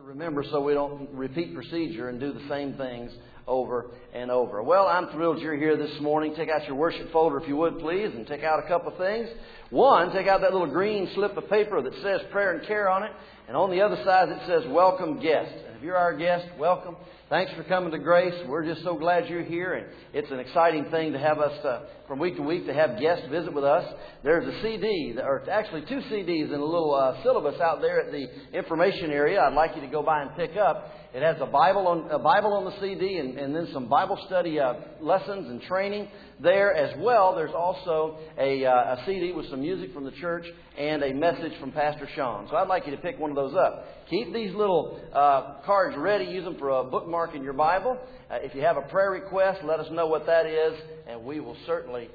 remember so we don't repeat procedure and do the same things over and over. Well, I'm thrilled you're here this morning. Take out your worship folder if you would, please, and take out a couple of things. One, take out that little green slip of paper that says prayer and care on it. And on the other side it says welcome guest. And if you're our guest, welcome. Thanks for coming to Grace. We're just so glad you're here. And it's an exciting thing to have us from week to week to have guests visit with us. There's a CD, or actually two CDs in a little syllabus out there at the information area. I'd like you to go by and pick up. It has a Bible on the CD and then some Bible study lessons and training there as well. There's also a CD with some music from the church and a message from Pastor Sean. So I'd like you to pick one of those up. Keep these little cards ready. Use them for a bookmark in your Bible. If you have a prayer request, let us know what that is, and we will certainly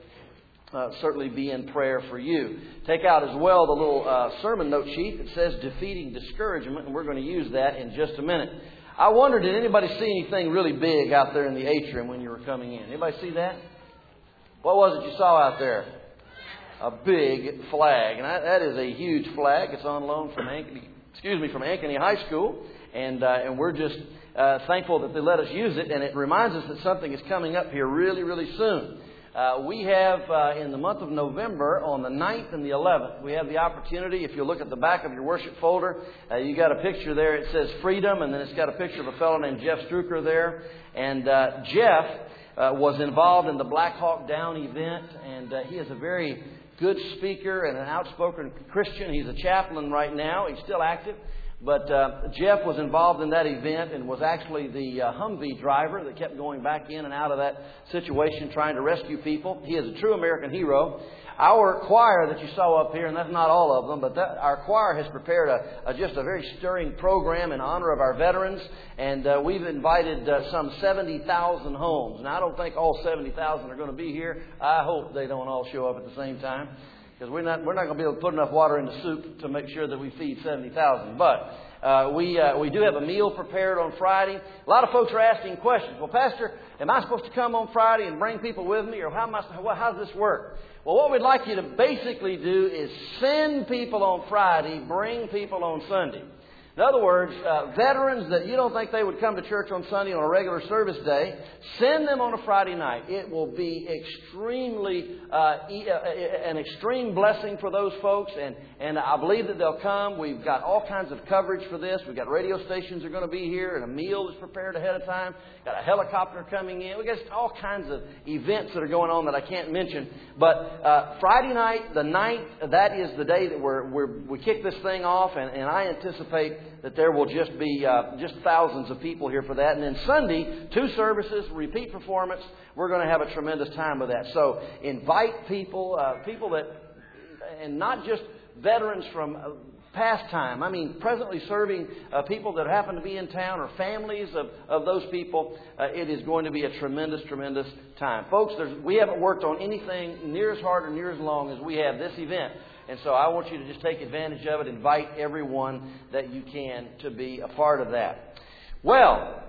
be in prayer for you. Take out as well the little sermon note sheet that says Defeating Discouragement, and we're going to use that in just a minute. I wonder, did anybody see anything really big out there in the atrium when you were coming in? Anybody see that? What was it you saw out there? A big flag. And that is a huge flag. It's on loan from Ankeny High School. And we're just thankful that they let us use it. And it reminds us that something is coming up here really, really soon. We have, in the month of November, on the 9th and the 11th, we have the opportunity, if you look at the back of your worship folder, you got a picture there. It says Freedom, and then it's got a picture of a fellow named Jeff Struker there. And Jeff was involved in the Black Hawk Down event, and he is a very good speaker and an outspoken Christian. He's a chaplain right now. He's still active. But Jeff was involved in that event and was actually the Humvee driver that kept going back in and out of that situation trying to rescue people. He is a true American hero. Our choir that you saw up here, and that's not all of them, but our choir has prepared just a very stirring program in honor of our veterans. And we've invited some 70,000 homes. Now, I don't think all 70,000 are going to be here. I hope they don't all show up at the same time, because we're not going to be able to put enough water in the soup to make sure that we feed 70,000. But we do have a meal prepared on Friday. A lot of folks are asking questions. Well, Pastor, am I supposed to come on Friday and bring people with me, or how does this work? Well, what we'd like you to basically do is send people on Friday, bring people on Sunday. In other words, veterans that you don't think they would come to church on Sunday on a regular service day, send them on a Friday night. It will be an extreme blessing for those folks, and I believe that they'll come. We've got all kinds of coverage for this. We've got radio stations are going to be here, and a meal is prepared ahead of time. Got a helicopter coming in. We've got all kinds of events that are going on that I can't mention. But Friday night, the 9th, that is the day that we kick this thing off, and I anticipate that there will just be just thousands of people here for that. And then Sunday, 2 services, repeat performance. We're going to have a tremendous time with that. So invite people that, and not just veterans from past time. I mean, presently serving people that happen to be in town or families of those people. It is going to be a tremendous, tremendous time. Folks, we haven't worked on anything near as hard or near as long as we have this event. And so I want you to just take advantage of it. Invite everyone that you can to be a part of that. Well,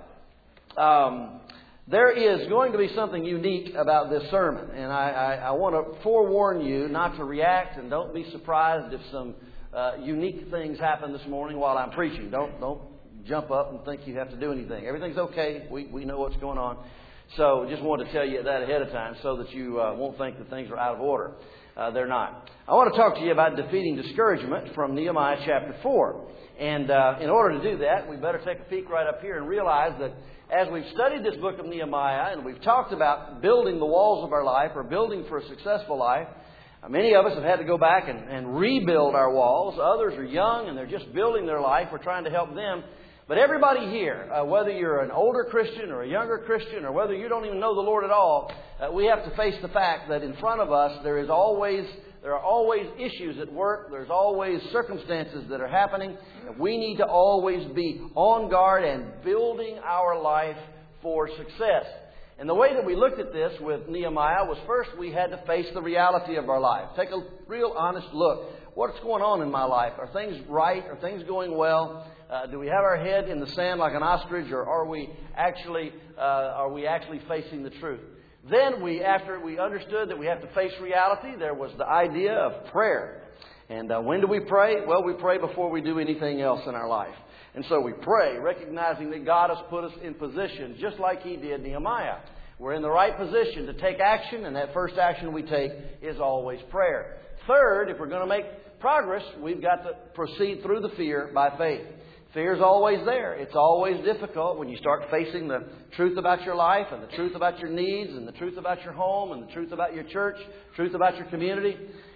there is going to be something unique about this sermon. And I want to forewarn you not to react, and don't be surprised if some unique things happen this morning while I'm preaching. Don't jump up and think you have to do anything. Everything's okay. We know what's going on. So just wanted to tell you that ahead of time so that you won't think that things are out of order. They're not. I want to talk to you about defeating discouragement from Nehemiah chapter 4. And in order to do that, we better take a peek right up here and realize that as we've studied this book of Nehemiah and we've talked about building the walls of our life or building for a successful life, many of us have had to go back and rebuild our walls. Others are young and they're just building their life. We're trying to help them. But everybody here, whether you're an older Christian or a younger Christian or whether you don't even know the Lord at all, we have to face the fact that in front of us there are always issues at work. There's always circumstances that are happening. And we need to always be on guard and building our life for success. And the way that we looked at this with Nehemiah was first we had to face the reality of our life. Take a real honest look. What's going on in my life? Are things right? Are things going well? Do we have our head in the sand like an ostrich, or are we actually facing the truth? Then after we understood that we have to face reality, there was the idea of prayer. And when do we pray? Well, we pray before we do anything else in our life. And so we pray, recognizing that God has put us in position, just like He did Nehemiah. We're in the right position to take action, and that first action we take is always prayer. Third, if we're going to make progress, we've got to proceed through the fear by faith. Fear is always there. It's always difficult when you start facing the truth about your life and the truth about your needs and the truth about your home and the truth about your church, truth about your community.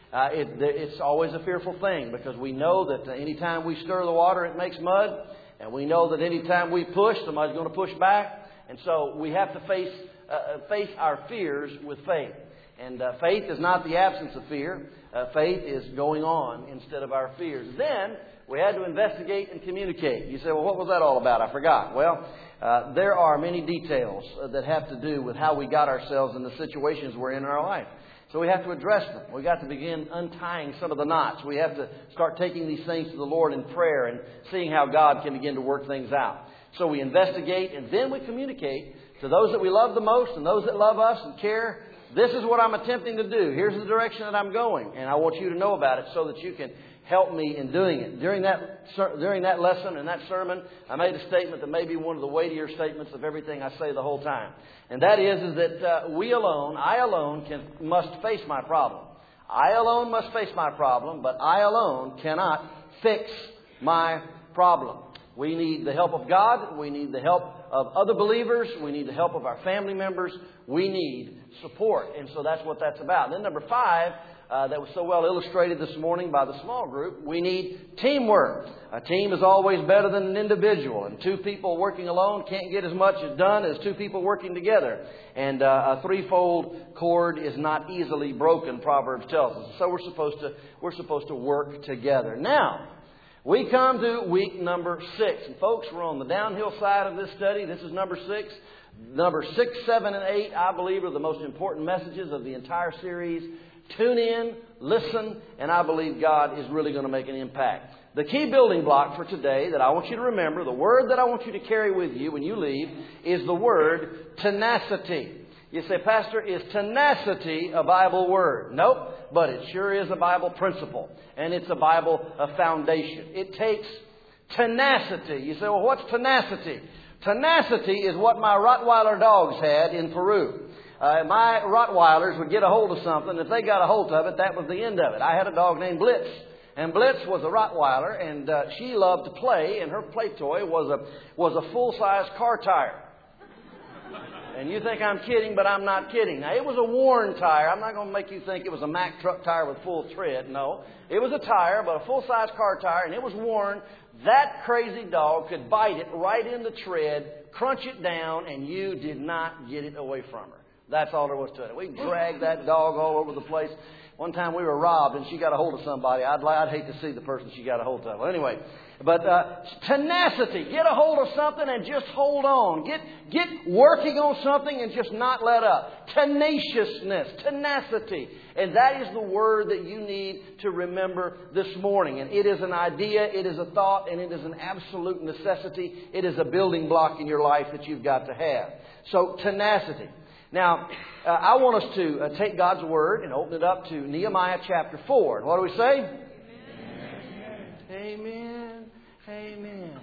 It's always a fearful thing because we know that anytime we stir the water, it makes mud. And we know that anytime we push, somebody's going to push back. And so we have to face our fears with faith. And faith is not the absence of fear. Faith is going on instead of our fears. Then we had to investigate and communicate. You say, well, what was that all about? I forgot. Well, there are many details that have to do with how we got ourselves in the situations we're in our life. So we have to address them. We've got to begin untying some of the knots. We have to start taking these things to the Lord in prayer and seeing how God can begin to work things out. So we investigate and then we communicate to those that we love the most and those that love us and care. This is what I'm attempting to do. Here's the direction that I'm going. And I want you to know about it so that you can help me in doing it. During that lesson and that sermon, I made a statement that may be one of the weightier statements of everything I say the whole time. And that is that I alone must face my problem. I alone must face my problem, but I alone cannot fix my problem. We need the help of God. We need the help of other believers. We need the help of our family members. We need support. And so that's what that's about. Then number 5, that was so well illustrated this morning by the small group, we need teamwork. A team is always better than an individual. And 2 people working alone can't get as much done as 2 people working together. And a threefold cord is not easily broken, Proverbs tells us. So we're supposed to work together. Now, we come to week number 6. And folks, we're on the downhill side of this study. This is number 6. Number 6, 7, and 8, I believe, are the most important messages of the entire series. Tune in, listen, and I believe God is really going to make an impact. The key building block for today that I want you to remember, the word that I want you to carry with you when you leave, is the word tenacity. You say, Pastor, is tenacity a Bible word? Nope, but it sure is a Bible principle, and it's a Bible foundation. It takes tenacity. You say, well, what's tenacity? Tenacity is what my Rottweiler dogs had in Peru. My Rottweilers would get a hold of something. If they got a hold of it, that was the end of it. I had a dog named Blitz. And Blitz was a Rottweiler, and she loved to play, and her play toy was a full-size car tire. And you think I'm kidding, but I'm not kidding. Now, it was a worn tire. I'm not going to make you think it was a Mack truck tire with full tread. No. It was a tire, but a full-size car tire, and it was worn. That crazy dog could bite it right in the tread, crunch it down, and you did not get it away from her. That's all there was to it. We dragged that dog all over the place. One time we were robbed and she got a hold of somebody. I'd hate to see the person she got a hold of. Well, anyway, but tenacity. Get a hold of something and just hold on. Get working on something and just not let up. Tenaciousness, tenacity. And that is the word that you need to remember this morning. And it is an idea, it is a thought, and it is an absolute necessity. It is a building block in your life that you've got to have. So, tenacity. Now, I want us to take God's Word and open it up to Nehemiah chapter 4. And what do we say? Amen. Amen. Amen.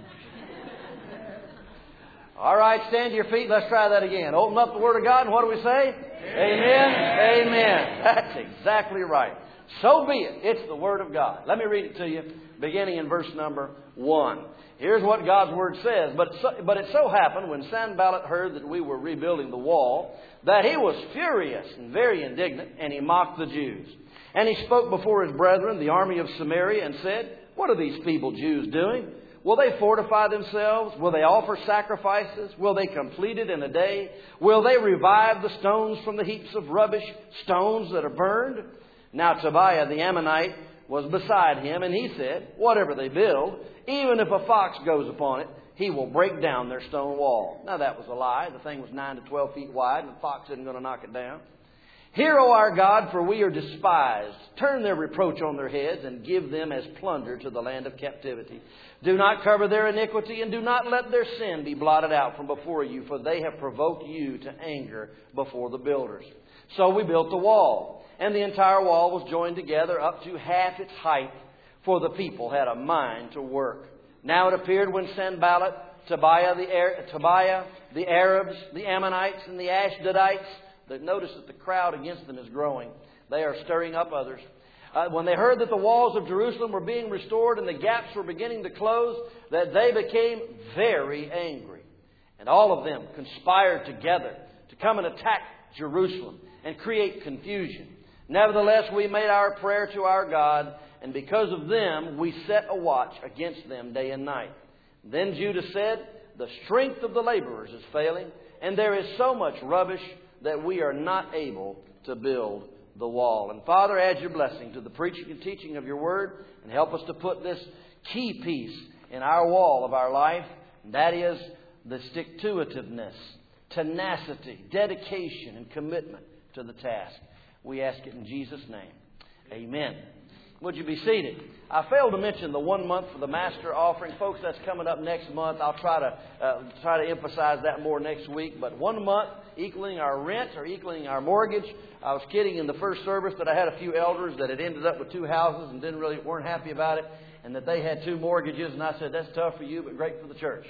All right, stand to your feet. Let's try that again. Open up the Word of God, and what do we say? Amen. Amen. That's exactly right. So be it. It's the Word of God. Let me read it to you, beginning in verse number 1. Here's what God's Word says. But it so happened, when Sanballat heard that we were rebuilding the wall, that he was furious and very indignant, and he mocked the Jews. And he spoke before his brethren, the army of Samaria, and said, what are these feeble Jews doing? Will they fortify themselves? Will they offer sacrifices? Will they complete it in a day? Will they revive the stones from the heaps of rubbish, stones that are burned? Now Tobiah the Ammonite was beside him, and he said, whatever they build, even if a fox goes upon it, he will break down their stone wall. Now that was a lie. The thing was 9 to 12 feet wide, and the fox isn't going to knock it down. Hear, O our God, for we are despised. Turn their reproach on their heads and give them as plunder to the land of captivity. Do not cover their iniquity, and do not let their sin be blotted out from before you, for they have provoked you to anger before the builders. So we built the wall, and the entire wall was joined together up to half its height, for the people had a mind to work. Now it appeared when Sanballat, Tobiah, the Arabs, the Ammonites, and the Ashdodites, that notice that the crowd against them is growing. They are stirring up others. When they heard that the walls of Jerusalem were being restored and the gaps were beginning to close, that they became very angry. And all of them conspired together to come and attack Jerusalem and create confusion. Nevertheless, we made our prayer to our God, and because of them, we set a watch against them day and night. Then Judah said, the strength of the laborers is failing, and there is so much rubbish that we are not able to build the wall. And Father, add your blessing to the preaching and teaching of your word, and help us to put this key piece in our wall of our life, and that is the stick-to-itiveness, tenacity, dedication, and commitment to the task. We ask it in Jesus' name. Amen. Would you be seated? I failed to mention the 1 month for the master offering. Folks, that's coming up next month. I'll try to emphasize that more next week. But 1 month equaling our rent or equaling our mortgage. I was kidding in the first service that I had a few elders that had ended up with 2 houses and weren't happy about it, and that they had 2 mortgages. And I said, that's tough for you, but great for the church.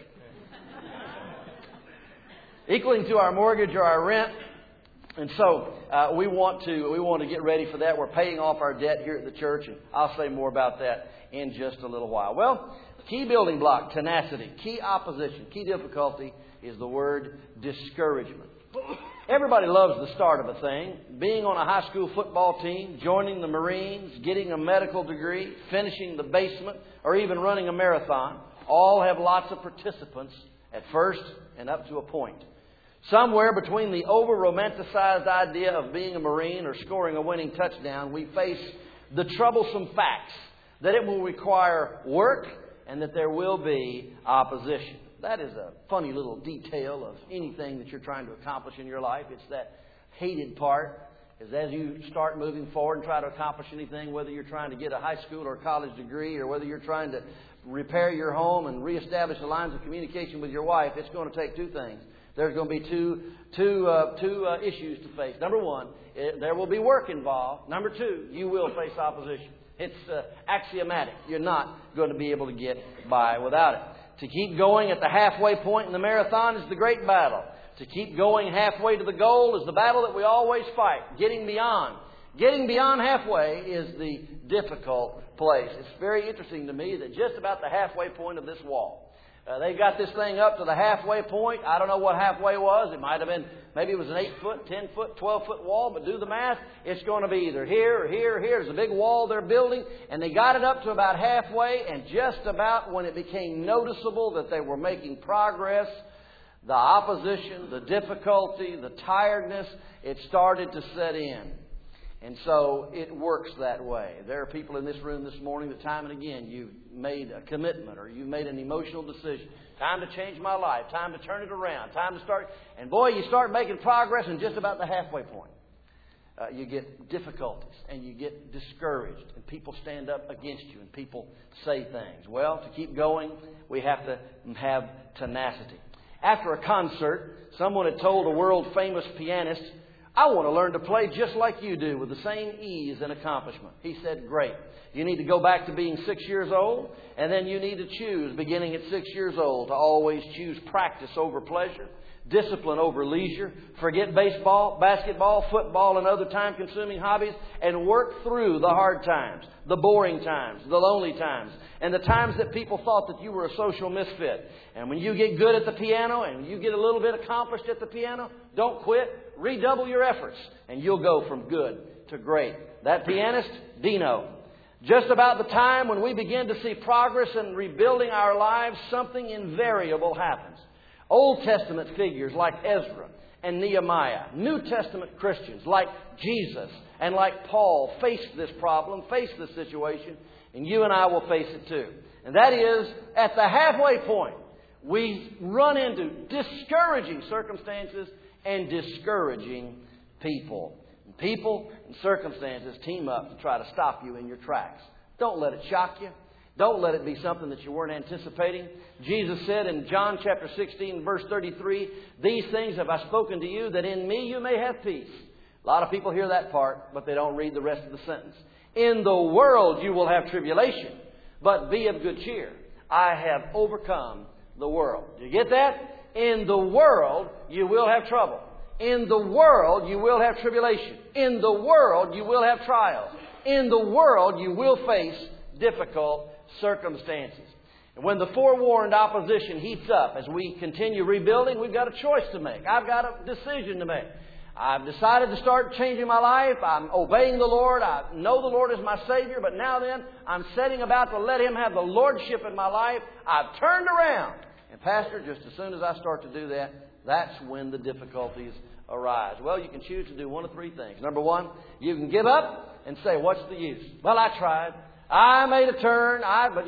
Equaling to our mortgage or our rent. And so we want to get ready for that. We're paying off our debt here at the church, and I'll say more about that in just a little while. Well, key building block, tenacity. Key opposition, key difficulty is the word discouragement. Everybody loves the start of a thing. Being on a high school football team, joining the Marines, getting a medical degree, finishing the basement, or even running a marathon. All have lots of participants at first and up to a point. Somewhere between the over-romanticized idea of being a Marine or scoring a winning touchdown, we face the troublesome facts that it will require work and that there will be opposition. That is a funny little detail of anything that you're trying to accomplish in your life. It's that hated part, is as you start moving forward and try to accomplish anything, whether you're trying to get a high school or a college degree, or whether you're trying to repair your home and reestablish the lines of communication with your wife, it's going to take 2 things. There's going to be two issues to face. Number 1, there will be work involved. Number 2, you will face opposition. It's axiomatic. You're not going to be able to get by without it. To keep going at the halfway point in the marathon is the great battle. To keep going halfway to the goal is the battle that we always fight. Getting beyond halfway is the difficult place. It's very interesting to me that just about the halfway point of this wall, they got this thing up to the halfway point. I don't know what halfway was. It might have been, maybe it was an 8-foot, 10-foot, 12-foot wall, but do the math. It's going to be either here or here or here. There's a big wall they're building, and they got it up to about halfway, and just about when it became noticeable that they were making progress, the opposition, the difficulty, the tiredness, it started to set in. And so it works that way. There are people in this room this morning that time and again you've made a commitment or you've made an emotional decision. Time to change my life. Time to turn it around. Time to start. And boy, you start making progress and just about the halfway point. You get difficulties and you get discouraged and people stand up against you and people say things. Well, to keep going, we have to have tenacity. After a concert, someone had told a world-famous pianist, I want to learn to play just like you do with the same ease and accomplishment. He said, great. You need to go back to being 6 years old, and then you need to choose, beginning at 6 years old, to always choose practice over pleasure, discipline over leisure, forget baseball, basketball, football, and other time-consuming hobbies, and work through the hard times, the boring times, the lonely times, and the times that people thought that you were a social misfit. And when you get good at the piano and you get a little bit accomplished at the piano, don't quit. Redouble your efforts, and you'll go from good to great. That pianist, Dino. Just about the time when we begin to see progress in rebuilding our lives, something invariable happens. Old Testament figures like Ezra and Nehemiah, New Testament Christians like Jesus and like Paul faced this problem, faced this situation, and you and I will face it too. And that is, at the halfway point, we run into discouraging circumstances and discouraging people. People and circumstances team up to try to stop you in your tracks. Don't let it shock you. Don't let it be something that you weren't anticipating. Jesus said in John chapter 16, verse 33, these things have I spoken to you, that in me you may have peace. A lot of people hear that part, but they don't read the rest of the sentence. In the world you will have tribulation, but be of good cheer. I have overcome the world. Do you get that? In the world, you will have trouble. In the world, you will have tribulation. In the world, you will have trials. In the world, you will face difficult circumstances. And when the forewarned opposition heats up as we continue rebuilding, we've got a choice to make. I've got a decision to make. I've decided to start changing my life. I'm obeying the Lord. I know the Lord is my Savior. But now then, I'm setting about to let Him have the Lordship in my life. I've turned around. And Pastor, just as soon as I start to do that, that's when the difficulties arise. Well, you can choose to do one of three things. Number one, you can give up and say, what's the use? Well, I tried. I made a turn.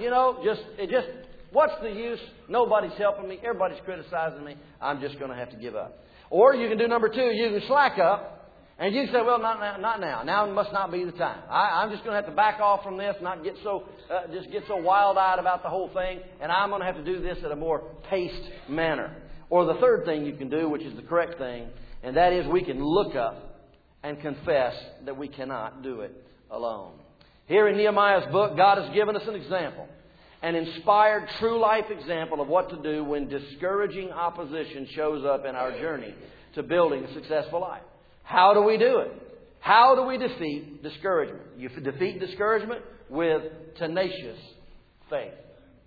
What's the use? Nobody's helping me. Everybody's criticizing me. I'm just going to have to give up. Or you can do number two. You can slack up and you can say, well, not now. Now must not be the time. I'm just going to have to back off from this, not get so wild-eyed about the whole thing, and I'm going to have to do this in a more paced manner. Or the third thing you can do, which is the correct thing, and that is we can look up and confess that we cannot do it alone. Here in Nehemiah's book, God has given us an example, an inspired, true life example of what to do when discouraging opposition shows up in our journey to building a successful life. How do we do it? How do we defeat discouragement? You defeat discouragement with tenacious faith.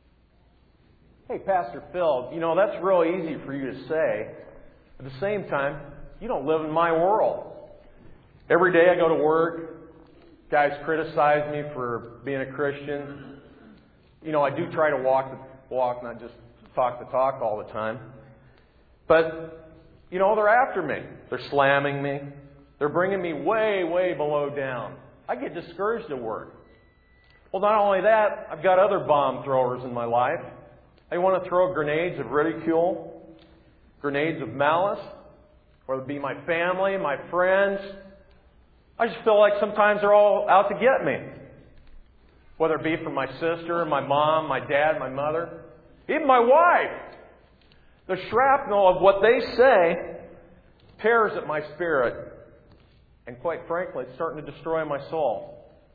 Hey, Pastor Phil, that's real easy for you to say. At the same time, you don't live in my world. Every day I go to work, guys criticize me for being a Christian. I do try to walk the walk, not just talk the talk all the time. But, they're after me. They're slamming me. They're bringing me way, way below down. I get discouraged at work. Well, not only that, I've got other bomb throwers in my life. They want to throw grenades of ridicule, grenades of malice, whether it be my family, my friends. I just feel like sometimes they're all out to get me. Whether it be from my sister, my mom, my dad, my mother, even my wife. The shrapnel of what they say tears at my spirit. And quite frankly, it's starting to destroy my soul.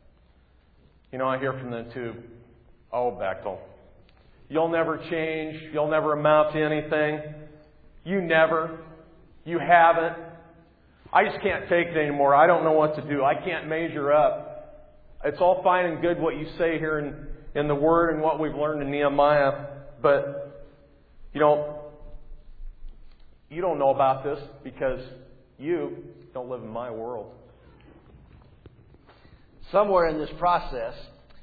I hear from them too, oh, Bechtel, you'll never change. You'll never amount to anything. You haven't. I just can't take it anymore. I don't know what to do. I can't measure up. It's all fine and good what you say here in the Word and what we've learned in Nehemiah. But, you don't know about this because you don't live in my world. Somewhere in this process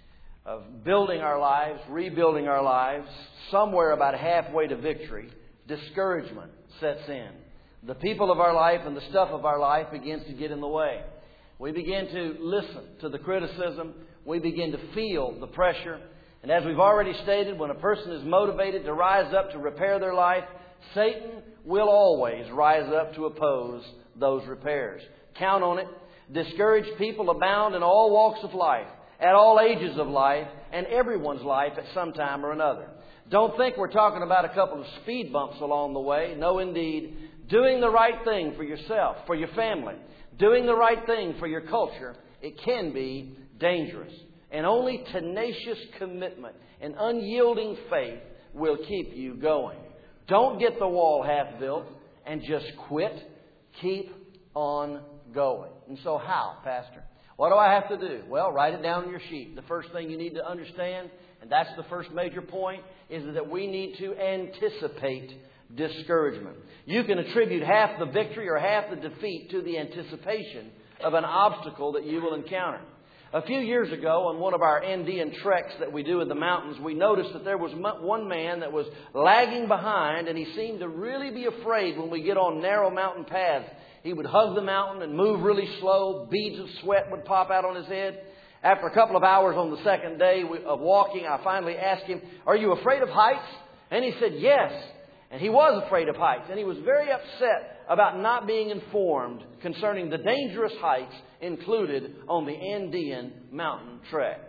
of building our lives, rebuilding our lives, somewhere about halfway to victory, discouragement sets in. The people of our life and the stuff of our life begins to get in the way. We begin to listen to the criticism. We begin to feel the pressure. And as we've already stated, when a person is motivated to rise up to repair their life, Satan will always rise up to oppose those repairs. Count on it. Discouraged people abound in all walks of life, at all ages of life, and everyone's life at some time or another. Don't think we're talking about a couple of speed bumps along the way. No, indeed. Doing the right thing for yourself, for your family, doing the right thing for your culture, it can be dangerous. And only tenacious commitment and unyielding faith will keep you going. Don't get the wall half built and just quit. Keep on going. And so how, Pastor? What do I have to do? Well, write it down on your sheet. The first thing you need to understand, and that's the first major point, is that we need to anticipate discouragement. You can attribute half the victory or half the defeat to the anticipation of an obstacle that you will encounter. A few years ago, on one of our Andean treks that we do in the mountains, we noticed that there was one man that was lagging behind, and he seemed to really be afraid when we get on narrow mountain paths. He would hug the mountain and move really slow. Beads of sweat would pop out on his head. After a couple of hours on the second day of walking, I finally asked him, "Are you afraid of heights?" And he said, "Yes." And he was afraid of heights. And he was very upset about not being informed concerning the dangerous heights included on the Andean mountain trek.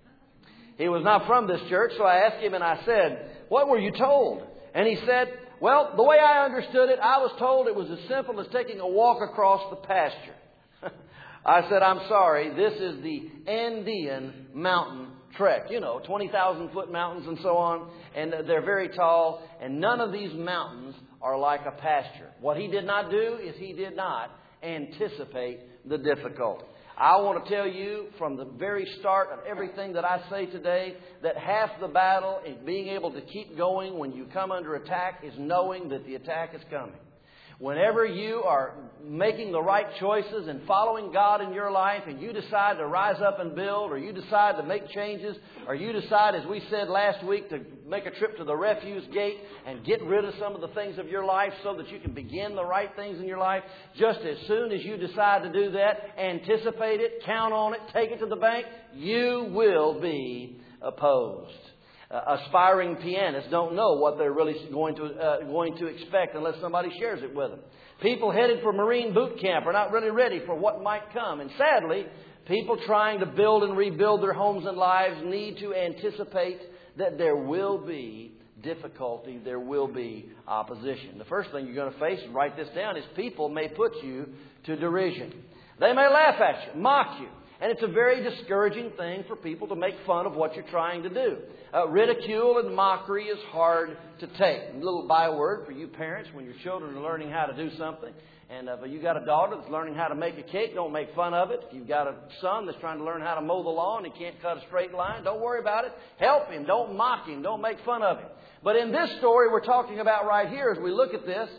He was not from this church, so I asked him and I said, "What were you told?" And he said, "Well, the way I understood it, I was told it was as simple as taking a walk across the pasture." I said, "I'm sorry, this is the Andean mountain trek, 20,000-foot mountains and so on. And they're very tall. And none of these mountains are like a pasture. What he did not do is he did not anticipate the difficulty. I want to tell you from the very start of everything that I say today that half the battle is being able to keep going when you come under attack is knowing that the attack is coming. Whenever you are making the right choices and following God in your life and you decide to rise up and build, or you decide to make changes, or you decide, as we said last week, to make a trip to the refuse gate and get rid of some of the things of your life so that you can begin the right things in your life, just as soon as you decide to do that, anticipate it, count on it, take it to the bank, you will be opposed. Aspiring pianists don't know what they're really going to expect unless somebody shares it with them. People headed for Marine boot camp are not really ready for what might come. And sadly, people trying to build and rebuild their homes and lives need to anticipate that there will be difficulty, there will be opposition. The first thing you're going to face, and write this down, is people may put you to derision. They may laugh at you, mock you. And it's a very discouraging thing for people to make fun of what you're trying to do. Ridicule and mockery is hard to take. A little byword for you parents when your children are learning how to do something. And if you've got a daughter that's learning how to make a cake, don't make fun of it. If you've got a son that's trying to learn how to mow the lawn and he can't cut a straight line, don't worry about it. Help him. Don't mock him. Don't make fun of him. But in this story we're talking about right here, as we look at this,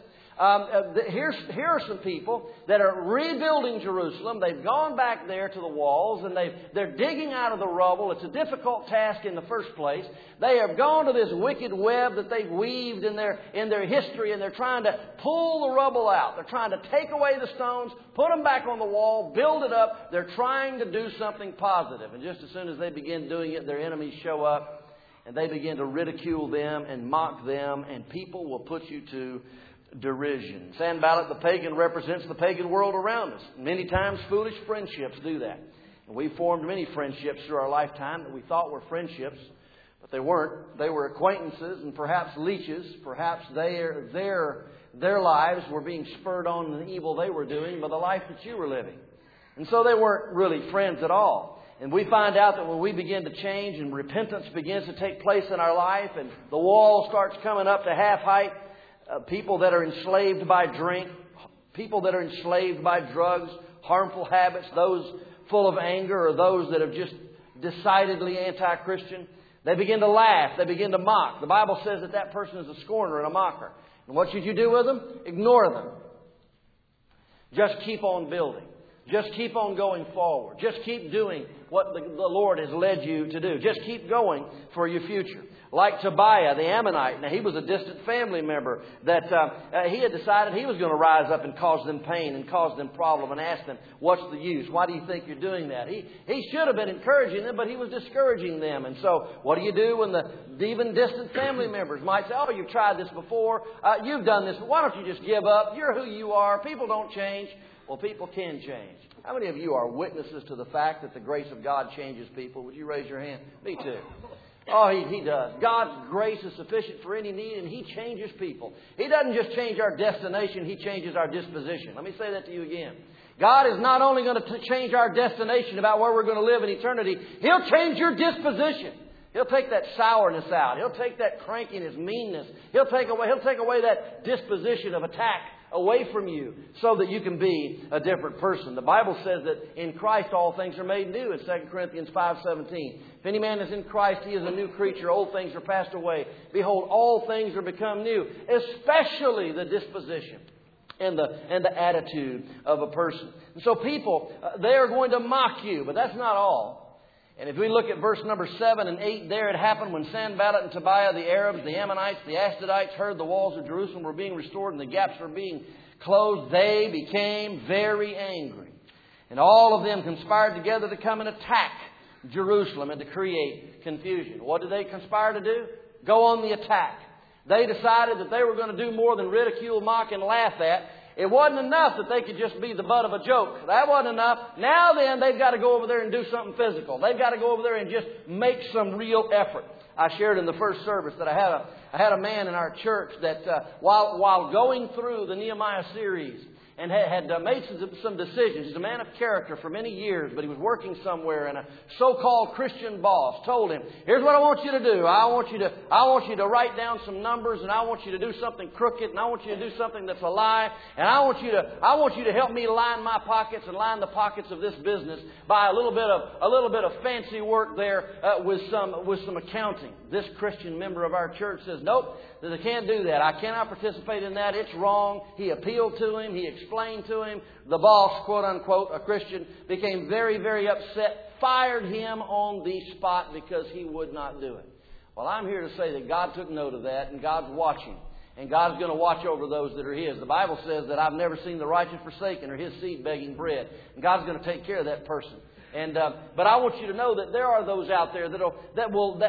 here are some people that are rebuilding Jerusalem. They've gone back there to the walls and they're digging out of the rubble. It's a difficult task in the first place. They have gone to this wicked web that they've weaved in their history, and they're trying to pull the rubble out. They're trying to take away the stones, put them back on the wall, build it up. They're trying to do something positive. And just as soon as they begin doing it, their enemies show up and they begin to ridicule them and mock them, and people will put you to derision. Sanballat the pagan represents the pagan world around us. Many times foolish friendships do that. And we formed many friendships through our lifetime that we thought were friendships, but they weren't. They were acquaintances and perhaps leeches. Perhaps their lives were being spurred on in the evil they were doing by the life that you were living. And so they weren't really friends at all. And we find out that when we begin to change and repentance begins to take place in our life and the wall starts coming up to half height, people that are enslaved by drink, people that are enslaved by drugs, harmful habits, those full of anger, or those that are just decidedly anti-Christian, they begin to laugh, they begin to mock. The Bible says that that person is a scorner and a mocker. And what should you do with them? Ignore them. Just keep on building. Just keep on going forward. Just keep doing what the Lord has led you to do. Just keep going for your future. Like Tobiah, the Ammonite. Now, he was a distant family member that he had decided he was going to rise up and cause them pain and cause them problem and ask them, what's the use? Why do you think you're doing that? He should have been encouraging them, but he was discouraging them. And so what do you do when the even distant family members might say, oh, you've tried this before. You've done this. Why don't you just give up? You're who you are. People don't change. Well, people can change. How many of you are witnesses to the fact that the grace of God changes people? Would you raise your hand? Me too. Oh, He does. God's grace is sufficient for any need, and He changes people. He doesn't just change our destination, He changes our disposition. Let me say that to you again. God is not only going to change our destination about where we're going to live in eternity, He'll change your disposition. He'll take that sourness out. He'll take that crankiness, meanness. He'll take away that disposition of attack away from you so that you can be a different person. The Bible says that in Christ all things are made new in 2 Corinthians 5:17. If any man is in Christ, he is a new creature. Old things are passed away. Behold, all things are become new, especially the disposition and the attitude of a person. And so people, they are going to mock you, but that's not all. And if we look at verse number 7 and 8, there it happened when Sanballat and Tobiah, the Arabs, the Ammonites, the Ashdodites, heard the walls of Jerusalem were being restored and the gaps were being closed, they became very angry. And all of them conspired together to come and attack Jerusalem and to create confusion. What did they conspire to do? Go on the attack. They decided that they were going to do more than ridicule, mock, and laugh at. It wasn't enough that they could just be the butt of a joke. That wasn't enough. Now then, they've got to go over there and do something physical. They've got to go over there and just make some real effort. I shared in the first service that I had a man in our church that while going through the Nehemiah series, and had made some decisions. He's a man of character for many years, but he was working somewhere, and a so-called Christian boss told him, here's what I want you to do. I want you to write down some numbers, and I want you to do something crooked, and I want you to do something that's a lie, and I want you to help me line my pockets and line the pockets of this business by a little bit of fancy work there with some accounting. This Christian member of our church says, nope, I can't do that. I cannot participate in that. It's wrong. He appealed to him. He explained to him. The boss, quote unquote, a Christian, became very, very upset, fired him on the spot because he would not do it. Well, I'm here to say that God took note of that, and God's watching. And God's going to watch over those that are His. The Bible says that I've never seen the righteous forsaken or his seed begging bread. And God's going to take care of that person. But I want you to know that there are those out there that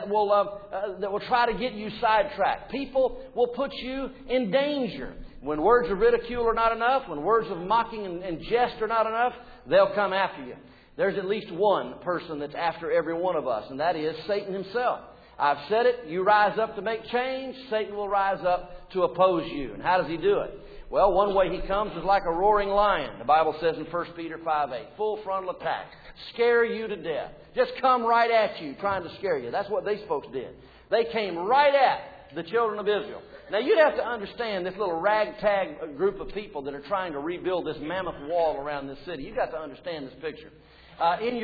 will try to get you sidetracked. People will put you in danger. When words of ridicule are not enough, when words of mocking and jest are not enough, they'll come after you. There's at least one person that's after every one of us, and that is Satan himself. I've said it, you rise up to make change, Satan will rise up to oppose you. And how does he do it? Well, one way he comes is like a roaring lion. The Bible says in 1 Peter 5:8, full frontal attack. Scare you to death. Just come right at you, trying to scare you. That's what these folks did. They came right at the children of Israel. Now, you'd have to understand this little ragtag group of people that are trying to rebuild this mammoth wall around this city. You've got to understand this picture. In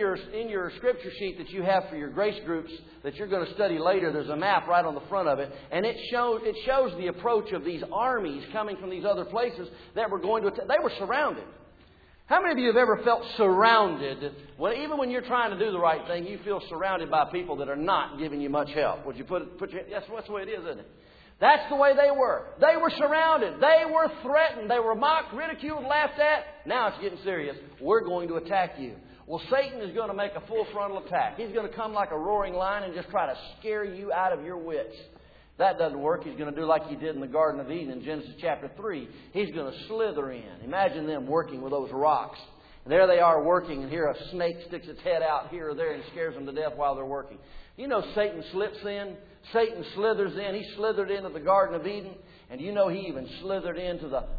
your scripture sheet that you have for your grace groups that you're going to study later, there's a map right on the front of it, and it shows the approach of these armies coming from these other places that were going to attack. They were surrounded. How many of you have ever felt surrounded? Even when you're trying to do the right thing, you feel surrounded by people that are not giving you much help. Would you put your... That's the way it is, isn't it? That's the way they were. They were surrounded. They were threatened. They were mocked, ridiculed, laughed at. Now it's getting serious. We're going to attack you. Well, Satan is going to make a full frontal attack. He's going to come like a roaring lion and just try to scare you out of your wits. That doesn't work. He's going to do like he did in the Garden of Eden in Genesis chapter 3. He's going to slither in. Imagine them working with those rocks. And there they are working, and here a snake sticks its head out here or there and scares them to death while they're working. You know Satan slips in. Satan slithers in. He slithered into the Garden of Eden. And you know he even slithered into the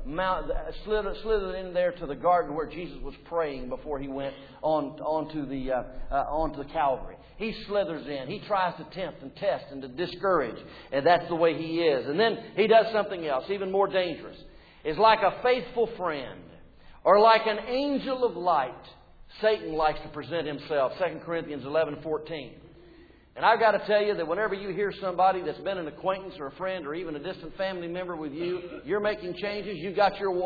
slithered in there to the garden where Jesus was praying before he went onto the Calvary. He slithers in. He tries to tempt and test and to discourage. And that's the way he is. And then he does something else, even more dangerous. It's like a faithful friend or like an angel of light. Satan likes to present himself. 2 Corinthians 11:14. And I've got to tell you that whenever you hear somebody that's been an acquaintance or a friend or even a distant family member with you, you're making changes. You got your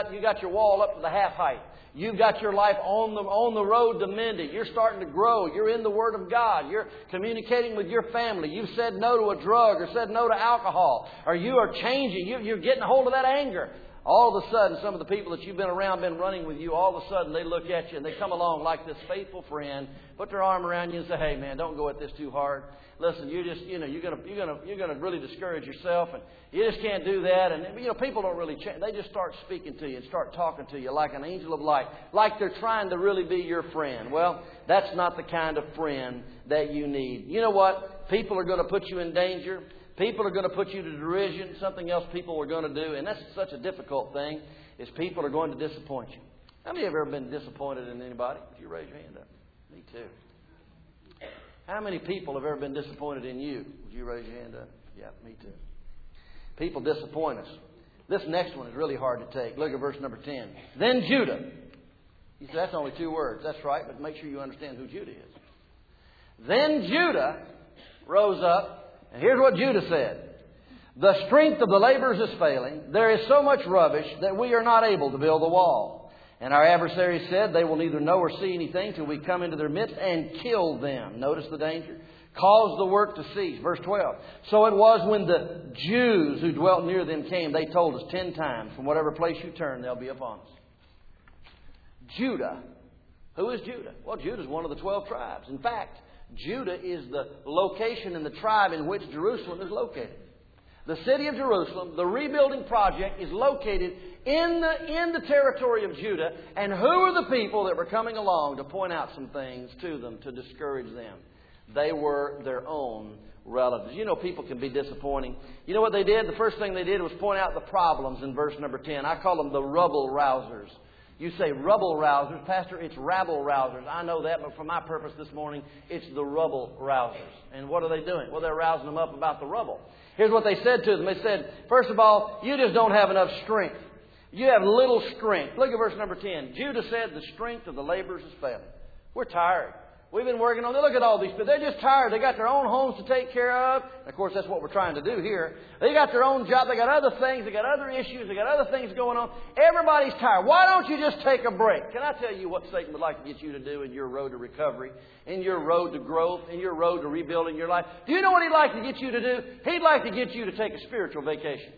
wall up to the half height. You've got your life on the road to mend it. You're starting to grow. You're in the Word of God. You're communicating with your family. You've said no to a drug or said no to alcohol. Or you are changing. You're getting a hold of that anger. All of a sudden, some of the people that you've been around, been running with you, all of a sudden they look at you and they come along like this faithful friend, put their arm around you and say, "Hey, man, don't go at this too hard. Listen, you're gonna really discourage yourself, and you just can't do that." And people don't really change. They just start speaking to you and start talking to you like an angel of light, like they're trying to really be your friend. Well, that's not the kind of friend that you need. You know what? People are going to put you in danger. People are going to put you to derision. Something else people are going to do, and that's such a difficult thing, is people are going to disappoint you. How many have ever been disappointed in anybody? Would you raise your hand up? Me too. How many people have ever been disappointed in you? Would you raise your hand up? Yeah, me too. People disappoint us. This next one is really hard to take. Look at verse number 10. Then Judah. You say, that's only 2 words. That's right, but make sure you understand who Judah is. Then Judah rose up. And here's what Judah said. The strength of the laborers is failing. There is so much rubbish that we are not able to build the wall. And our adversaries said, they will neither know or see anything till we come into their midst and kill them. Notice the danger. Cause the work to cease. Verse 12. So it was when the Jews who dwelt near them came, they told us 10 times, from whatever place you turn, they'll be upon us. Judah. Who is Judah? Well, Judah is one of the 12 tribes. In fact, Judah is the location and the tribe in which Jerusalem is located. The city of Jerusalem, the rebuilding project, is located in the territory of Judah. And who are the people that were coming along to point out some things to them to discourage them? They were their own relatives. You know, people can be disappointing. You know what they did? The first thing they did was point out the problems in verse number 10. I call them the rubble rousers. You say rubble rousers. Pastor, it's rabble rousers. I know that, but for my purpose this morning, it's the rubble rousers. And what are they doing? Well, they're rousing them up about the rubble. Here's what they said to them. They said, first of all, you just don't have enough strength. You have little strength. Look at verse number 10. Judah said, the strength of the laborers is failing. We're tired. We've been working on it. Look at all these people. They're just tired. They got their own homes to take care of. And of course, that's what we're trying to do here. They got their own job. They got other things. They got other issues. They got other things going on. Everybody's tired. Why don't you just take a break? Can I tell you what Satan would like to get you to do in your road to recovery, in your road to growth, in your road to rebuilding your life? Do you know what he'd like to get you to do? He'd like to get you to take a spiritual vacation.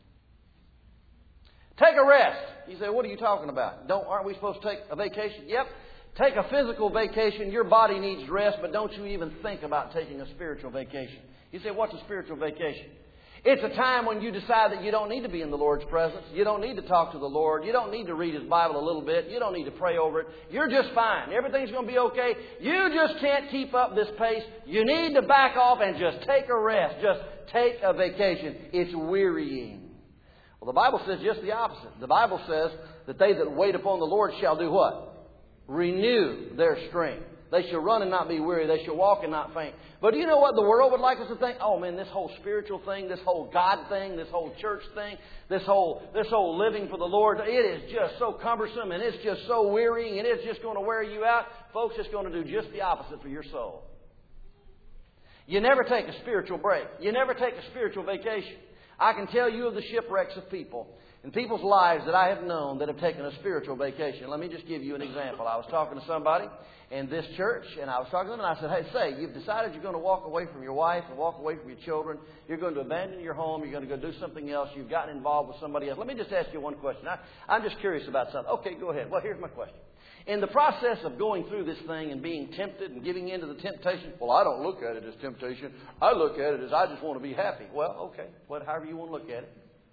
Take a rest. You say, what are you talking about? Aren't we supposed to take a vacation? Yep. Take a physical vacation. Your body needs rest, but don't you even think about taking a spiritual vacation. You say, what's a spiritual vacation? It's a time when you decide that you don't need to be in the Lord's presence. You don't need to talk to the Lord. You don't need to read His Bible a little bit. You don't need to pray over it. You're just fine. Everything's going to be okay. You just can't keep up this pace. You need to back off and just take a rest. Just take a vacation. It's wearying. Well, the Bible says just the opposite. The Bible says that they that wait upon the Lord shall do what? Renew their strength. They shall run and not be weary. They shall walk and not faint. But do you know what the world would like us to think? Oh man, this whole spiritual thing, this whole God thing, this whole church thing, this whole living for the Lord, it is just so cumbersome and it's just so wearying and it's just going to wear you out. Folks, it's going to do just the opposite for your soul. You never take a spiritual break. You never take a spiritual vacation. I can tell you of the shipwrecks of people in people's lives that I have known that have taken a spiritual vacation. Let me just give you an example. I was talking to somebody in this church, and I was talking to them, and I said, hey, say, you've decided you're going to walk away from your wife and walk away from your children. You're going to abandon your home. You're going to go do something else. You've gotten involved with somebody else. Let me just ask you one question. I'm just curious about something. Okay, go ahead. Well, here's my question. In the process of going through this thing and being tempted and giving in to the temptation, well, I don't look at it as temptation. I look at it as I just want to be happy. Well, okay, however you want to look at it.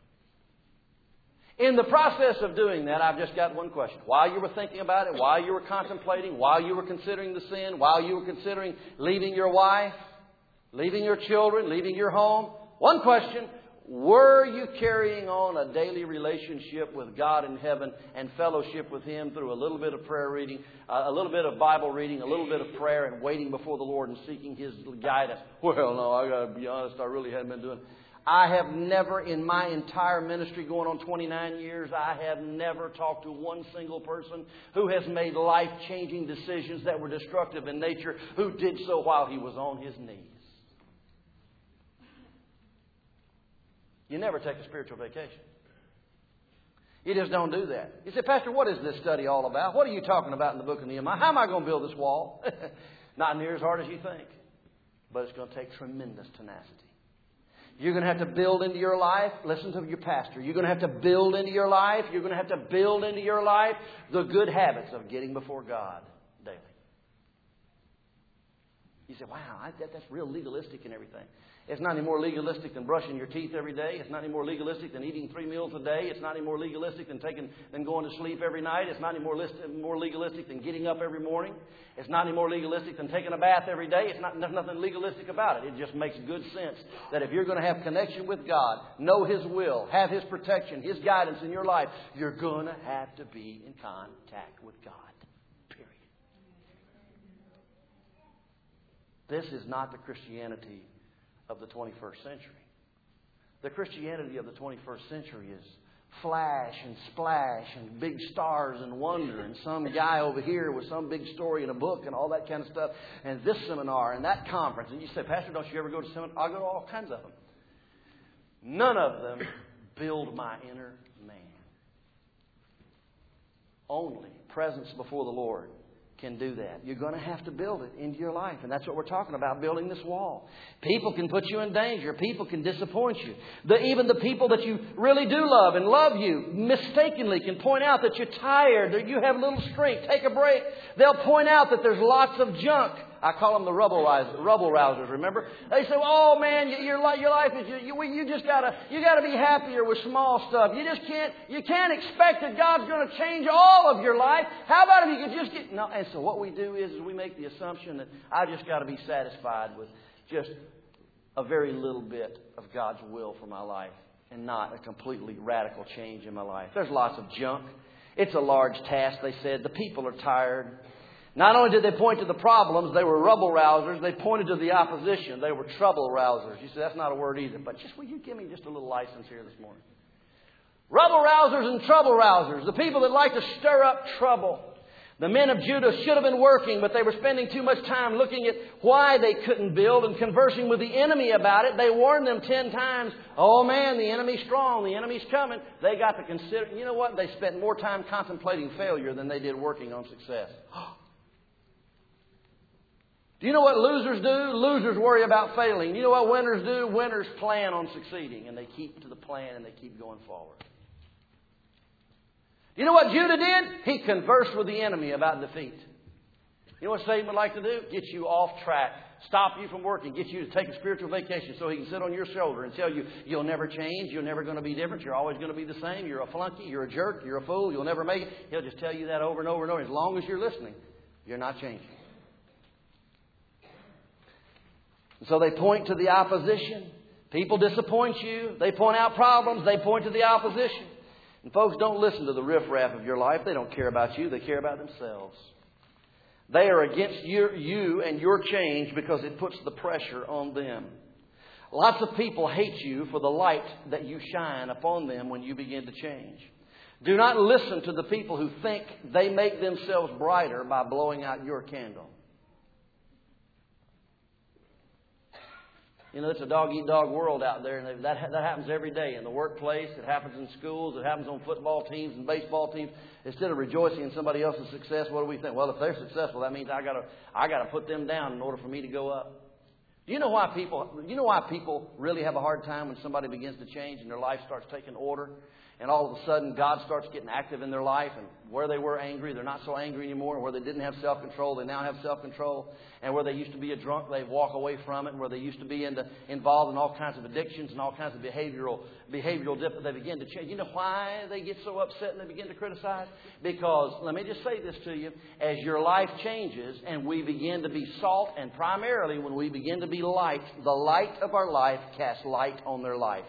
In the process of doing that, I've just got one question. While you were thinking about it, while you were contemplating, while you were considering the sin, while you were considering leaving your wife, leaving your children, leaving your home, one question. Were you carrying on a daily relationship with God in heaven and fellowship with Him through a little bit of prayer reading, a little bit of Bible reading, a little bit of prayer and waiting before the Lord and seeking His guidance? Well, no, I got to be honest, I really hadn't been doing it. I have never, in my entire ministry going on 29 years, I have never talked to one single person who has made life-changing decisions that were destructive in nature, who did so while he was on his knees. You never take a spiritual vacation. You just don't do that. You say, Pastor, what is this study all about? What are you talking about in the book of Nehemiah? How am I going to build this wall? Not near as hard as you think. But it's going to take tremendous tenacity. You're going to have to build into your life. Listen to your pastor. You're going to have to build into your life. You're going to have to build into your life the good habits of getting before God daily. You say, wow, that's real legalistic and everything. It's not any more legalistic than brushing your teeth every day. It's not any more legalistic than eating 3 meals a day. It's not any more legalistic than going to sleep every night. It's not any more legalistic than getting up every morning. It's not any more legalistic than taking a bath every day. There's nothing legalistic about it. It just makes good sense that if you're going to have connection with God, know His will, have His protection, His guidance in your life, you're going to have to be in contact with God. Period. This is not the Christianity of the 21st century. The Christianity of the 21st century is flash and splash and big stars and wonder and some guy over here with some big story in a book and all that kind of stuff and this seminar and that conference. And you say, Pastor, don't you ever go to seminars? I go to all kinds of them. None of them build my inner man. Only presence before the Lord can do that. You're going to have to build it into your life. And that's what we're talking about, building this wall. People can put you in danger. People can disappoint you. Even the people that you really do love and love you mistakenly can point out that you're tired, that you have little strength. Take a break. They'll point out that there's lots of junk I call them the rubble rousers. Remember? They say, "Oh man, your life is you just gotta be happier with small stuff. You can't expect that God's going to change all of your life. How about if you could just get no?" And so what we do is we make the assumption that I just got to be satisfied with just a very little bit of God's will for my life, and not a completely radical change in my life. There's lots of junk. It's a large task, they said. The people are tired. Not only did they point to the problems, they were rubble rousers. They pointed to the opposition. They were trouble rousers. You say, that's not a word either. But will you give me just a little license here this morning? Rubble rousers and trouble rousers. The people that like to stir up trouble. The men of Judah should have been working, but they were spending too much time looking at why they couldn't build and conversing with the enemy about it. They warned them 10 times, "Oh man, the enemy's strong, the enemy's coming." They got to consider, you know what? They spent more time contemplating failure than they did working on success. Do you know what losers do? Losers worry about failing. You know what winners do? Winners plan on succeeding, and they keep to the plan and they keep going forward. You know what Judah did? He conversed with the enemy about defeat. You know what Satan would like to do? Get you off track. Stop you from working. Get you to take a spiritual vacation so he can sit on your shoulder and tell you, you'll never change. You're never going to be different. You're always going to be the same. You're a flunky. You're a jerk. You're a fool. You'll never make it. He'll just tell you that over and over and over. As long as you're listening, you're not changing. And so they point to the opposition. People disappoint you. They point out problems. They point to the opposition. And folks, don't listen to the riffraff of your life. They don't care about you. They care about themselves. They are against you and your change because it puts the pressure on them. Lots of people hate you for the light that you shine upon them when you begin to change. Do not listen to the people who think they make themselves brighter by blowing out your candle. You know, it's a dog-eat-dog world out there, and that happens every day in the workplace. It happens in schools. It happens on football teams and baseball teams. Instead of rejoicing in somebody else's success, what do we think? Well, if they're successful, that means I gotta put them down in order for me to go up. Do you know why people really have a hard time when somebody begins to change and their life starts taking order? And all of a sudden, God starts getting active in their life. And where they were angry, they're not so angry anymore. And where they didn't have self-control, they now have self-control. And where they used to be a drunk, they walk away from it. And where they used to be involved in all kinds of addictions and all kinds of behavioral dip, they begin to change. You know why they get so upset and they begin to criticize? Because, let me just say this to you, as your life changes and we begin to be salt, and primarily when we begin to be light, the light of our life casts light on their life.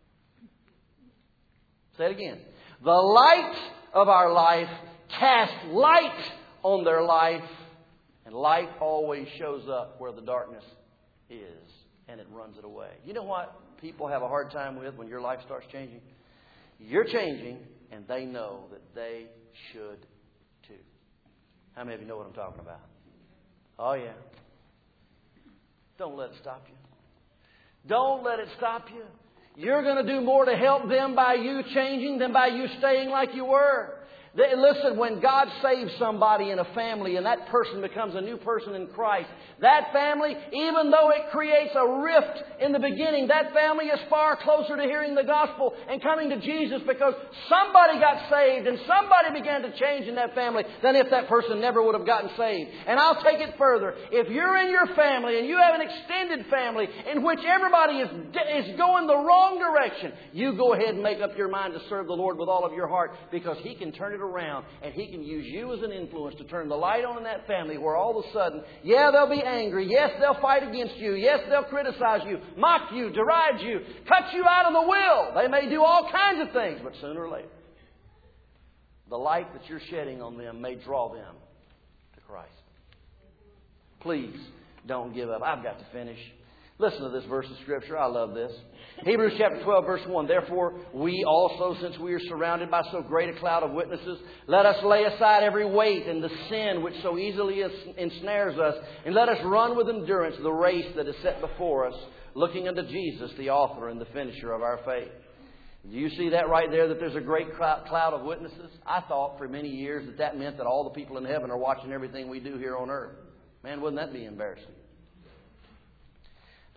Say it again. The light of our life casts light on their life. And light always shows up where the darkness is. And it runs it away. You know what people have a hard time with when your life starts changing? You're changing and they know that they should too. How many of you know what I'm talking about? Oh yeah. Don't let it stop you. Don't let it stop you. You're going to do more to help them by you changing than by you staying like you were. Listen, when God saves somebody in a family and that person becomes a new person in Christ, that family, even though it creates a rift in the beginning, that family is far closer to hearing the gospel and coming to Jesus because somebody got saved and somebody began to change in that family than if that person never would have gotten saved. And I'll take it further. If you're in your family and you have an extended family in which everybody is going the wrong direction, you go ahead and make up your mind to serve the Lord with all of your heart because He can turn it around and He can use you as an influence to turn the light on in that family where all of a sudden, yeah, they'll be angry. Yes, they'll fight against you. Yes, they'll criticize you, mock you, deride you, cut you out of the will. They may do all kinds of things, but sooner or later, the light that you're shedding on them may draw them to Christ. Please don't give up. I've got to finish. Listen to this verse of Scripture. I love this. Hebrews chapter 12, verse 1. Therefore, we also, since we are surrounded by so great a cloud of witnesses, let us lay aside every weight and the sin which so easily ensnares us, and let us run with endurance the race that is set before us, looking unto Jesus, the author and the finisher of our faith. Do you see that right there, that there's a great cloud of witnesses? I thought for many years that meant that all the people in heaven are watching everything we do here on earth. Man, wouldn't that be embarrassing?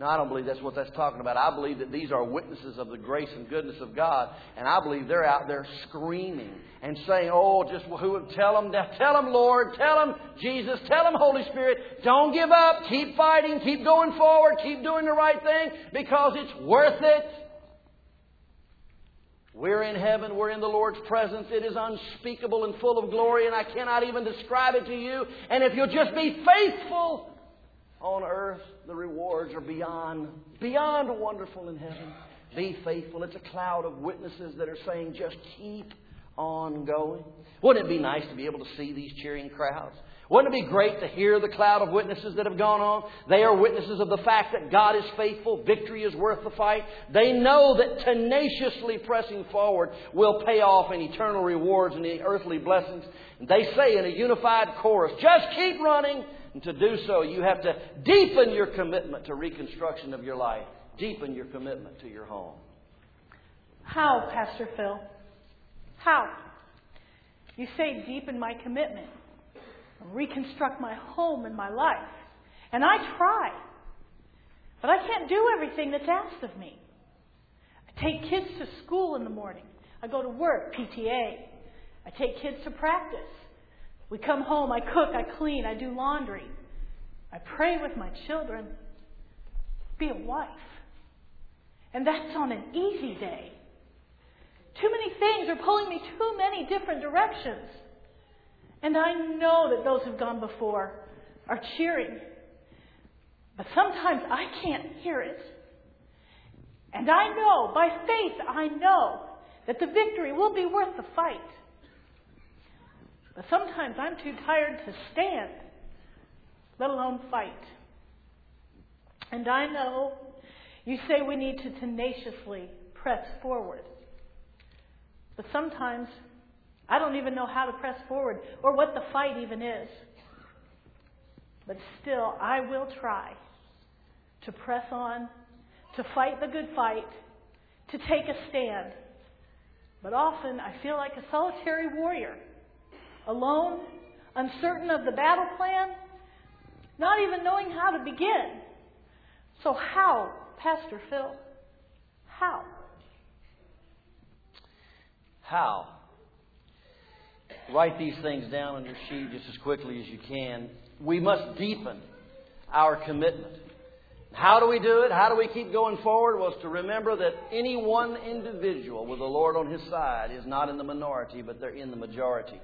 No, I don't believe that's what that's talking about. I believe that these are witnesses of the grace and goodness of God. And I believe they're out there screaming and saying, oh, just who would tell them, Lord, tell them, Jesus, tell them, Holy Spirit, don't give up, keep fighting, keep going forward, keep doing the right thing, because it's worth it. We're in heaven. We're in the Lord's presence. It is unspeakable and full of glory, and I cannot even describe it to you. And if you'll just be faithful on earth, the rewards are beyond wonderful in heaven. Be faithful. It's a cloud of witnesses that are saying, just keep on going. Wouldn't it be nice to be able to see these cheering crowds? Wouldn't it be great to hear the cloud of witnesses that have gone on? They are witnesses of the fact that God is faithful. Victory is worth the fight. They know that tenaciously pressing forward will pay off in eternal rewards and the earthly blessings. And they say in a unified chorus, just keep running. And to do so, you have to deepen your commitment to reconstruction of your life. Deepen your commitment to your home. How, Pastor Phil? How? You say deepen my commitment. Reconstruct my home and my life. And I try. But I can't do everything that's asked of me. I take kids to school in the morning. I go to work, PTA. I take kids to practice. We come home, I cook, I clean, I do laundry. I pray with my children. Be a wife. And that's on an easy day. Too many things are pulling me too many different directions. And I know that those who've gone before are cheering. But sometimes I can't hear it. And I know, by faith, I know that the victory will be worth the fight. But sometimes I'm too tired to stand, let alone fight. And I know you say we need to tenaciously press forward. But sometimes I don't even know how to press forward or what the fight even is. But still, I will try to press on, to fight the good fight, to take a stand. But often I feel like a solitary warrior, alone, uncertain of the battle plan, not even knowing how to begin. So how, Pastor Phil? How? How? Write these things down on your sheet just as quickly as you can. We must deepen our commitment. How do we do it? How do we keep going forward? Well, it's to remember that any one individual with the Lord on his side is not in the minority, but they're in the majority.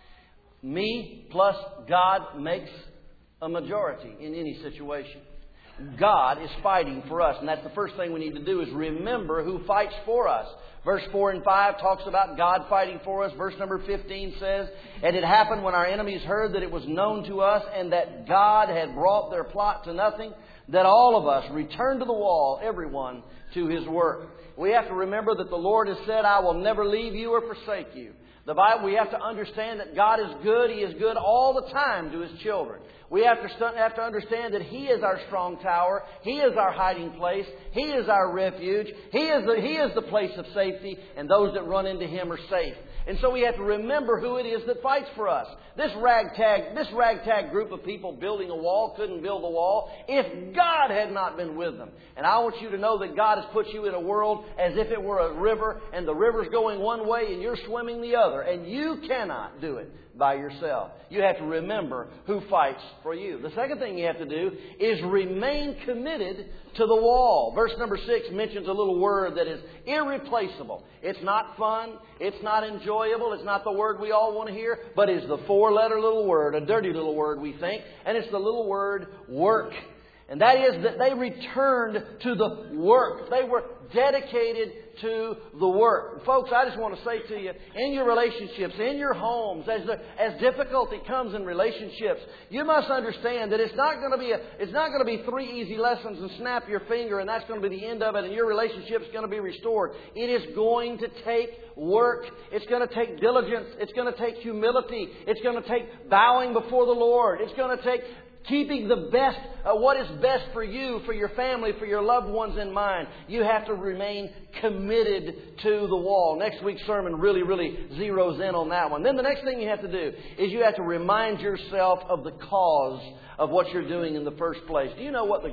Me plus God makes a majority in any situation. God is fighting for us. And that's the first thing we need to do is remember who fights for us. Verse 4 and 5 talks about God fighting for us. Verse number 15 says, and it happened when our enemies heard that it was known to us and that God had brought their plot to nothing, that all of us returned to the wall, everyone to his work. We have to remember that the Lord has said, I will never leave you or forsake you. The Bible, we have to understand that God is good. He is good all the time to His children. We have to understand that He is our strong tower. He is our hiding place. He is our refuge. He is the place of safety, and those that run into Him are safe. And so we have to remember who it is that fights for us. This ragtag group of people building a wall couldn't build a wall if God had not been with them. And I want you to know that God has put you in a world as if it were a river, and the river's going one way and you're swimming the other. And you cannot do it by yourself. You have to remember who fights for you. The second thing you have to do is remain committed to the wall. Verse number 6 mentions a little word that is irreplaceable. It's not fun. It's not enjoyable. It's not the word we all want to hear, but it's the four-letter little word, a dirty little word we think, and it's the little word work. And that is that they returned to the work. They were dedicated to the work. Folks, I just want to say to you, in your relationships, in your homes, as difficulty comes in relationships, you must understand that it's not going to be 3 easy lessons and snap your finger and that's going to be the end of it and your relationship's going to be restored. It is going to take work. It's going to take diligence. It's going to take humility. It's going to take bowing before the Lord. It's going to take keeping the best, what is best for you, for your family, for your loved ones in mind. You have to remain committed to the wall. Next week's sermon really zeroes in on that one. Then the next thing you have to do is you have to remind yourself of the cause of what you're doing in the first place. Do you know what the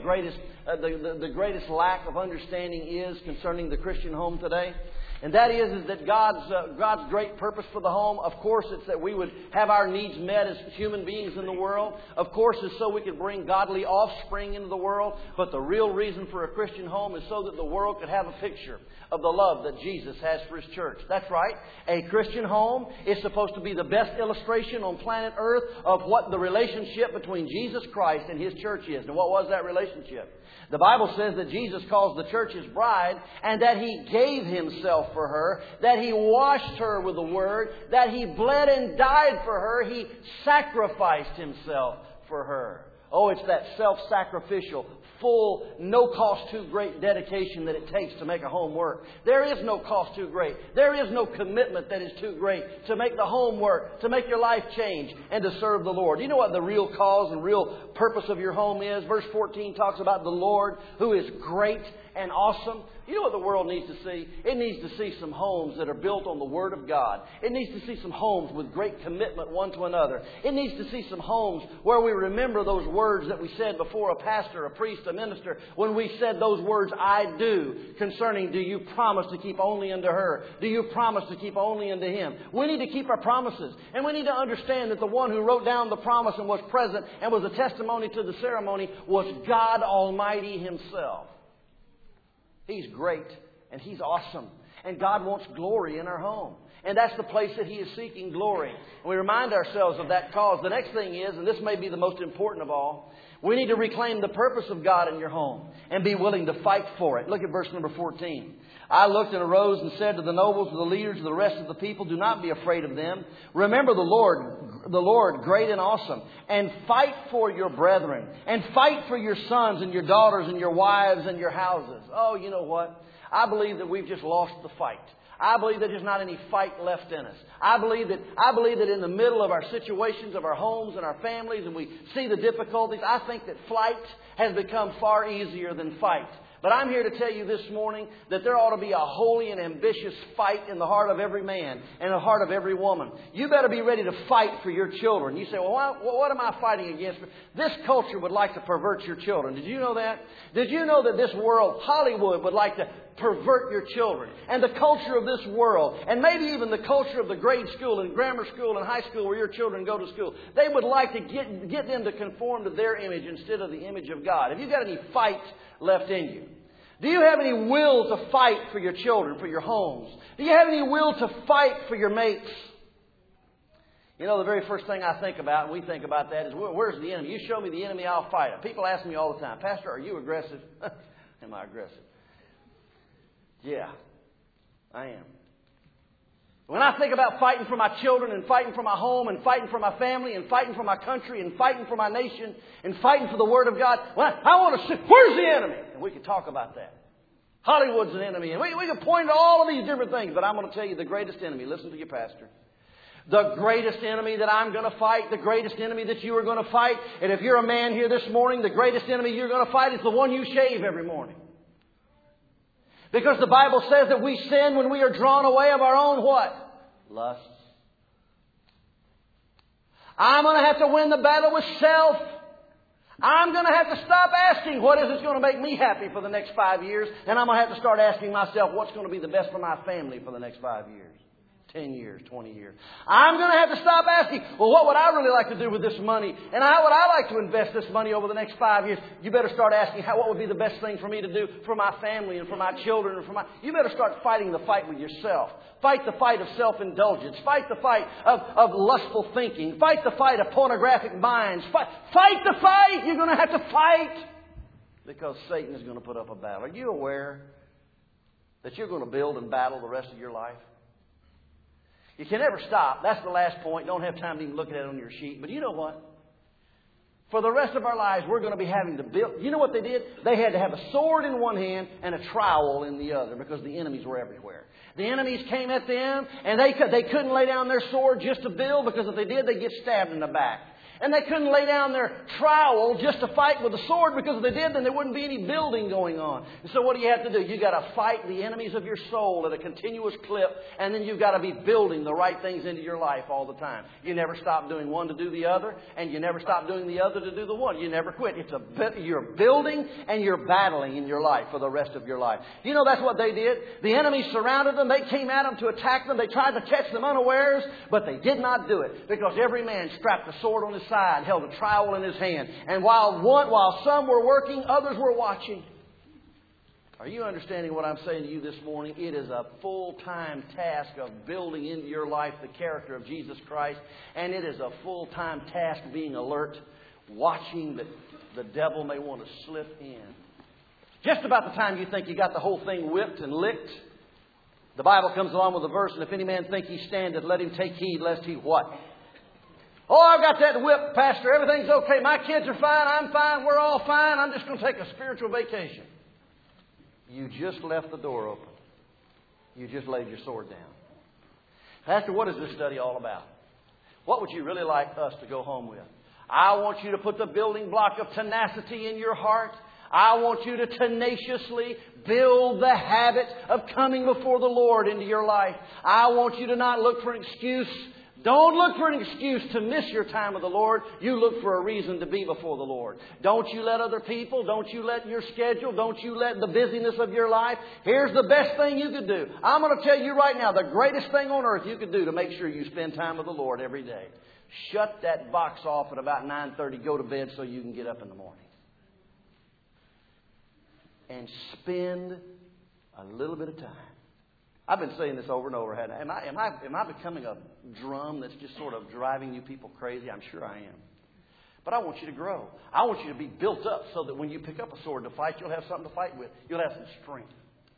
greatest lack of understanding is concerning the Christian home today? And that is that God's great purpose for the home, of course, it's that we would have our needs met as human beings in the world. Of course, it's so we could bring godly offspring into the world. But the real reason for a Christian home is so that the world could have a picture of the love that Jesus has for His church. That's right. A Christian home is supposed to be the best illustration on planet Earth of what the relationship between Jesus Christ and His church is. And what was that relationship? The Bible says that Jesus calls the church His bride, and that He gave Himself for her, that He washed her with the Word, that He bled and died for her. He sacrificed Himself for her. Oh, it's that self-sacrificial, full, no cost too great dedication that it takes to make a home work. There is no cost too great. There is no commitment that is too great to make the home work, to make your life change, and to serve the Lord. You know what the real cause and real purpose of your home is? Verse 14 talks about the Lord who is great and awesome. You know what the world needs to see? It needs to see some homes that are built on the Word of God. It needs to see some homes with great commitment one to another. It needs to see some homes where we remember those words that we said before a pastor, a priest, a minister, when we said those words, I do, concerning, do you promise to keep only unto her? Do you promise to keep only unto him? We need to keep our promises. And we need to understand that the one who wrote down the promise and was present and was a testimony to the ceremony was God Almighty Himself. He's great and He's awesome. And God wants glory in our home. And that's the place that He is seeking glory. And we remind ourselves of that cause. The next thing is, and this may be the most important of all, we need to reclaim the purpose of God in your home and be willing to fight for it. Look at verse number 14. I looked and arose and said to the nobles, to the leaders, to the rest of the people, do not be afraid of them. Remember the Lord, great and awesome. And fight for your brethren. And fight for your sons and your daughters and your wives and your houses. Oh, you know what? I believe that we've just lost the fight. I believe that there's not any fight left in us. I believe that in the middle of our situations, of our homes and our families, and we see the difficulties, I think that flight has become far easier than fight. But I'm here to tell you this morning that there ought to be a holy and ambitious fight in the heart of every man and the heart of every woman. You better be ready to fight for your children. You say, well, what am I fighting against? This culture would like to pervert your children. Did you know that? Did you know that this world, Hollywood, would like to pervert your children? And the culture of this world, and maybe even the culture of the grade school and grammar school and high school where your children go to school, they would like to get them to conform to their image instead of the image of God. Have you got any fight left in you? Do you have any will to fight for your children, for your homes? Do you have any will to fight for your mates? You know, the very first thing I think about, and we think about that, is where's the enemy? You show me the enemy, I'll fight him. People ask me all the time, Pastor, are you aggressive? Am I aggressive? Yeah, I am. When I think about fighting for my children and fighting for my home and fighting for my family and fighting for my country and fighting for my nation and fighting for the Word of God, well, I want to see, where's the enemy? And we could talk about that. Hollywood's an enemy. And we can point to all of these different things. But I'm going to tell you the greatest enemy. Listen to your pastor. The greatest enemy that I'm going to fight, the greatest enemy that you are going to fight, and if you're a man here this morning, the greatest enemy you're going to fight is the one you shave every morning. Because the Bible says that we sin when we are drawn away of our own what? Lusts. I'm going to have to win the battle with self. I'm going to have to stop asking what is going to make me happy for the next 5 years. And I'm going to have to start asking myself what's going to be the best for my family for the next 5 years. 10 years, 20 years. I'm going to have to stop asking, well, what would I really like to do with this money? And how would I like to invest this money over the next 5 years? You better start asking, what would be the best thing for me to do for my family and for my children and for my... You better start fighting the fight with yourself. Fight the fight of self-indulgence. Fight the fight of lustful thinking. Fight the fight of pornographic minds. Fight the fight! You're going to have to fight because Satan is going to put up a battle. Are you aware that you're going to build and battle the rest of your life? You can never stop. That's the last point. Don't have time to even look at it on your sheet. But you know what? For the rest of our lives, we're going to be having to build. You know what they did? They had to have a sword in one hand and a trowel in the other because the enemies were everywhere. The enemies came at them and they couldn't lay down their sword just to build because if they did, they'd get stabbed in the back. And they couldn't lay down their trowel just to fight with a sword, because if they did, then there wouldn't be any building going on. And so what do you have to do? You've got to fight the enemies of your soul at a continuous clip, and then you've got to be building the right things into your life all the time. You never stop doing one to do the other, and you never stop doing the other to do the one. You never quit. You're building and you're battling in your life for the rest of your life. You know, that's what they did. The enemy surrounded them. They came at them to attack them. They tried to catch them unawares, but they did not do it, because every man strapped a sword on his side, held a trowel in his hand. And while some were working, others were watching. Are you understanding what I'm saying to you this morning? It is a full-time task of building into your life the character of Jesus Christ. And it is a full-time task being alert, watching that the devil may want to slip in. Just about the time you think you got the whole thing whipped and licked, the Bible comes along with a verse, and if any man think he standeth, let him take heed lest he what? Oh, I've got that whipped, Pastor. Everything's okay. My kids are fine. I'm fine. We're all fine. I'm just going to take a spiritual vacation. You just left the door open. You just laid your sword down. Pastor, what is this study all about? What would you really like us to go home with? I want you to put the building block of tenacity in your heart. I want you to tenaciously build the habit of coming before the Lord into your life. I want you to not look for an excuse. Don't look for an excuse to miss your time with the Lord. You look for a reason to be before the Lord. Don't you let other people, don't you let your schedule, don't you let the busyness of your life. Here's the best thing you could do. I'm going to tell you right now, the greatest thing on earth you could do to make sure you spend time with the Lord every day. Shut that box off at about 9:30. Go to bed so you can get up in the morning. And spend a little bit of time. I've been saying this over and over. Am I becoming a drum that's just sort of driving you people crazy? I'm sure I am. But I want you to grow. I want you to be built up so that when you pick up a sword to fight, you'll have something to fight with. You'll have some strength.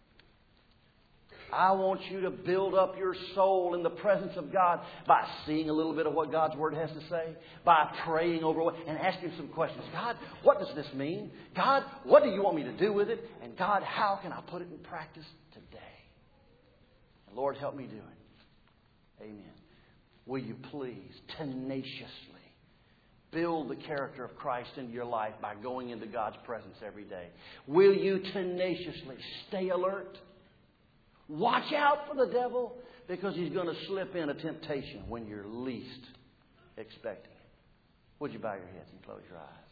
I want you to build up your soul in the presence of God by seeing a little bit of what God's Word has to say, by praying over it and asking some questions. God, what does this mean? God, what do you want me to do with it? And God, how can I put it in practice today? And Lord, help me do it. Amen. Will you please tenaciously build the character of Christ into your life by going into God's presence every day? Will you tenaciously stay alert? Watch out for the devil, because he's going to slip in a temptation when you're least expecting it. Would you bow your heads and close your eyes?